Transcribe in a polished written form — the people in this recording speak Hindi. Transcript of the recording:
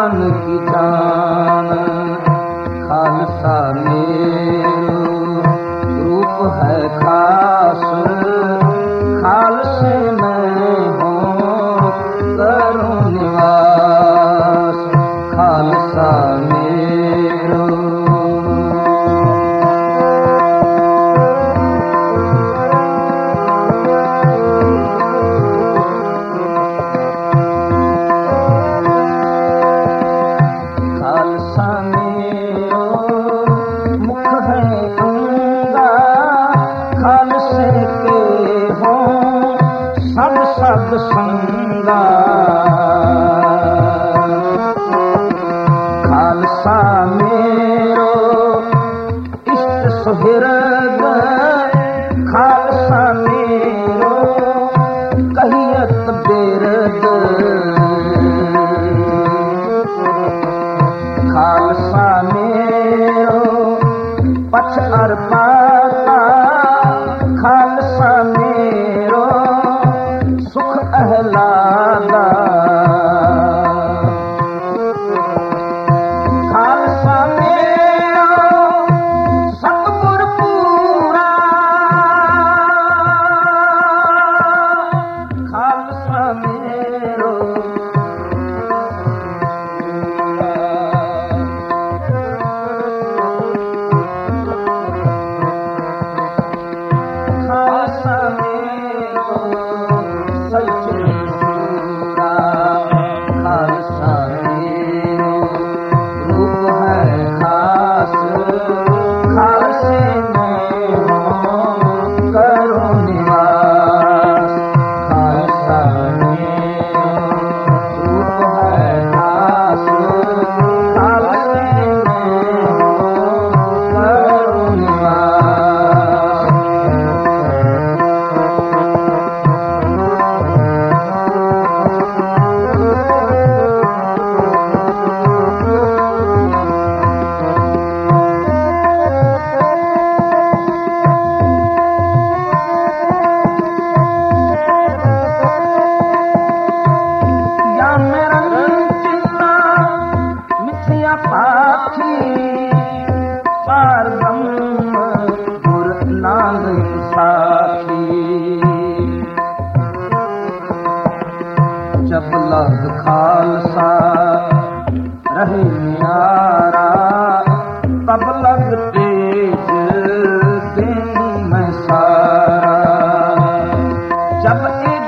जान की जान खालसा मेरो रूप है खास खालसे में हूँ करूँ निवास खालसा मेरो। खालसा मेरो मुख है अंगा खालसे के हों सब सब संगा खालसा मेरो इष्ट सुहृद खालसा मेरो कहियत बिरद खालसा मेरो पछ अरपाता खालसा मेरो सुख अहलादा खालसा मेरो सतगुर पूरा खालसा मेरो खालसा मेरो सच्चे सूरा खालसा मेरो रूप है खास खालसे में हूँ करूँ निवास खालसा मेरो रूप है खास खालसे में हूँ करूँ निवास। या मेरा चिन्ना मिथ्या पाथी पार ब्रह्म गुर नानक साखी जब लग खालसा रहे न्यारा तब लग तेज दिन में सारा जब एक